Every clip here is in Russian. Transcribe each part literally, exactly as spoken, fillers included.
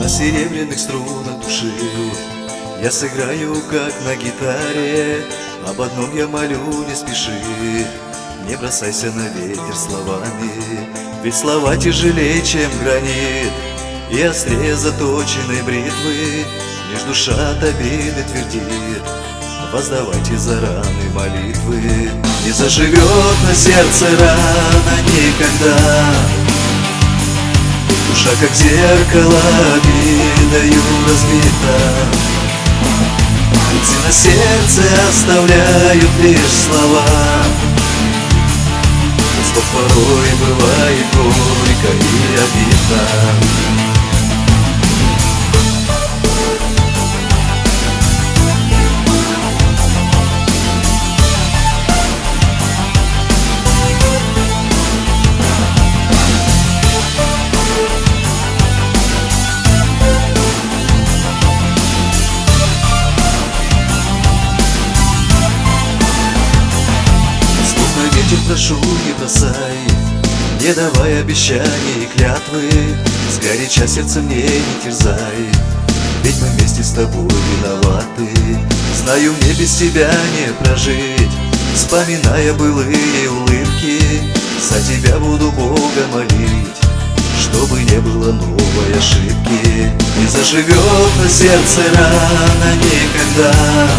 На серебряных струнах души я сыграю, как на гитаре. Об одном я молю, не спеши, не бросайся на ветер словами, ведь слова тяжелее, чем гранит, и острее заточенной бритвы. Лишь душа от обиды твердит: воздавайте за раны молитвы. Не заживет на сердце рана никогда, душа как зеркало обидою разбита. Пальцы на сердце оставляют лишь слова, слов порой бывает горько и обидно. Прошу, не бросай, не давай обещаний и клятвы, сгоряча сердце мне не терзай, ведь мы вместе с тобой виноваты. Знаю, мне без тебя не прожить, вспоминая былые улыбки, за тебя буду Бога молить, чтобы не было новой ошибки. Не заживет на сердце рана никогда,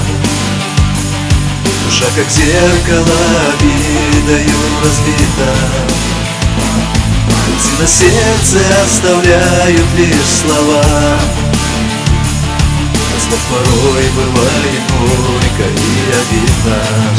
душа как зеркало обидою разбита. Пальцы на сердце оставляют лишь слова, от слов порой бывает горько и обидно.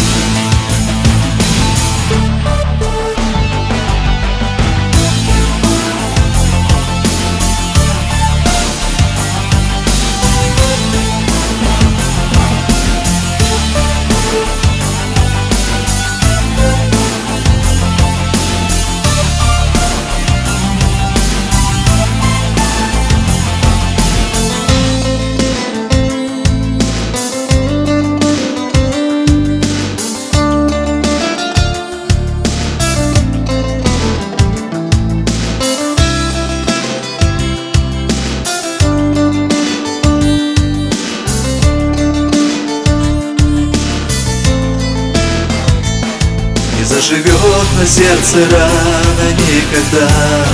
Заживет на сердце рана никогда,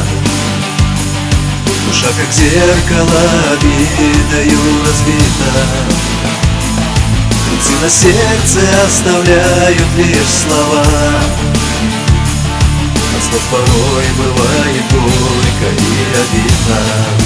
душа как зеркало обидою разбита. Пальцы на сердце оставляют лишь слова, от слов порой бывает горько и обидно.